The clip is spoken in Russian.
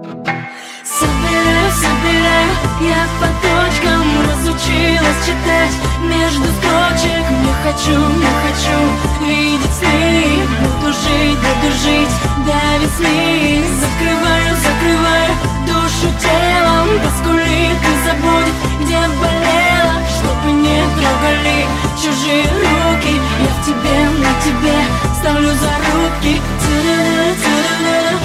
Собираю, собираю, я по точкам разучилась читать между строчек. Не хочу видеть сны. Буду жить до весны. Закрываю, закрываю душу телом. Поскулит и забудет, где болела, чтобы не трогали чужие руки. Я в тебе, на тебе ставлю зарубки. Тю-ду-ду-ду-ду-ду.